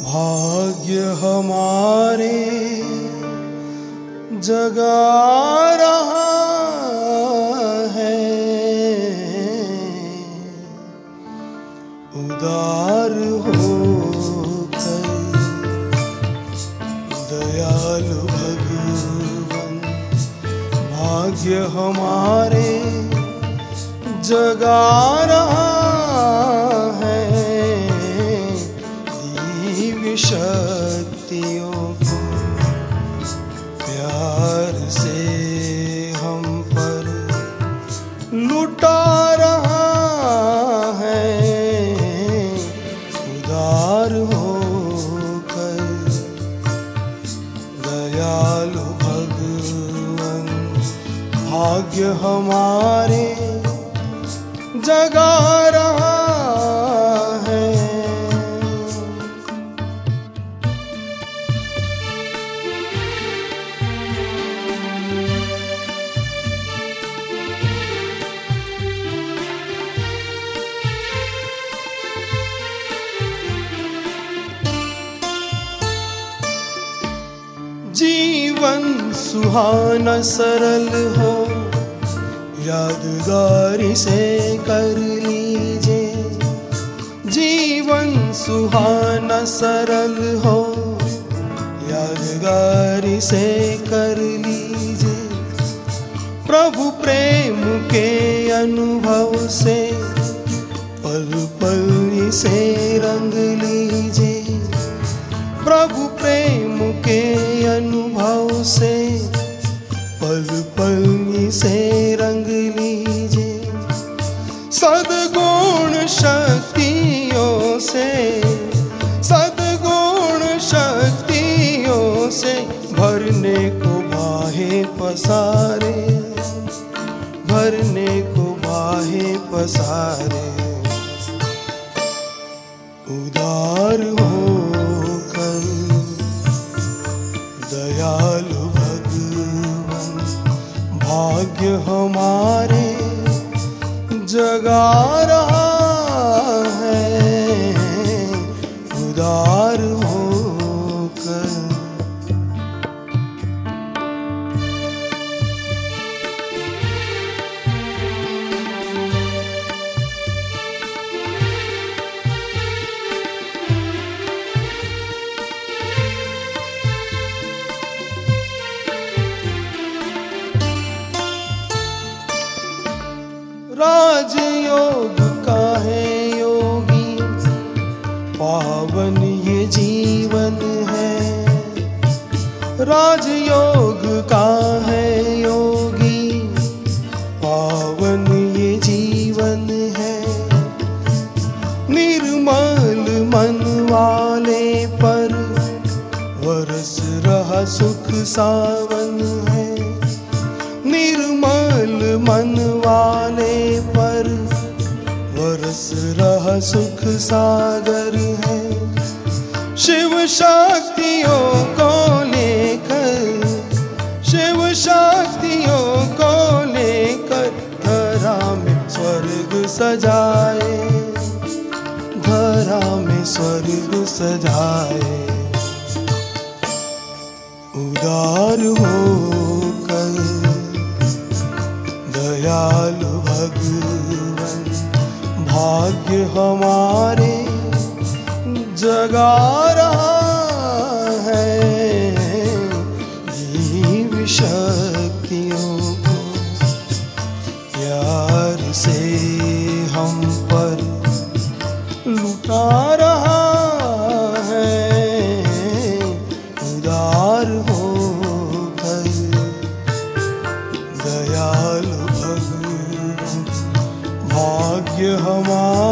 भाग्य हमारे जगा रहा है, उदार होकर दयालु भगवान। भाग्य हमारे जगा रहा है, दिव्य शक्तियों को प्यार से हम पर लुटा रहा है, उदार होकर दयालु भगवान। भाग्य हमारे जगा रहा है। जीवन सुहाना सरल हो, यादगारी से कर लीजिए। जीवन सुहाना सरल हो, यादगारी से कर लीजिए। प्रभु प्रेम के अनुभव से पल पल इसे रंग लीजिए। प्रभु प्रेम के अनुभव से पल पल इसे रंग लीजिए। सद्गुण शक्तियों से, सद्गुण शक्तियों से भरने को बाहें पसारे, भरने को बाहें पसारे। उदार होकर दयालु भगवान। भाग्य हमारे जगा रहा है, उदार होकर। राजयोग का है योगी, पावन ये जीवन है। राजयोग का है योगी, पावन ये जीवन है। निर्मल मन वाले पर बरस रहा सुख सावन है। निर्मल मन वाले पर बरस रहा सुख सागर है। शिव शक्तियों को लेकर, शिव शक्तियों को लेकर धरा में स्वर्ग सजाए, धरा में स्वर्ग सजाए। उदार होकर दयालु भगवान। भाग्य हमारे जगा रहा है, दिव्य शक्तियों को प्यार से हम पर लुटा रहा है, उदार होकर दयालु भगवान। भाग्य हमारा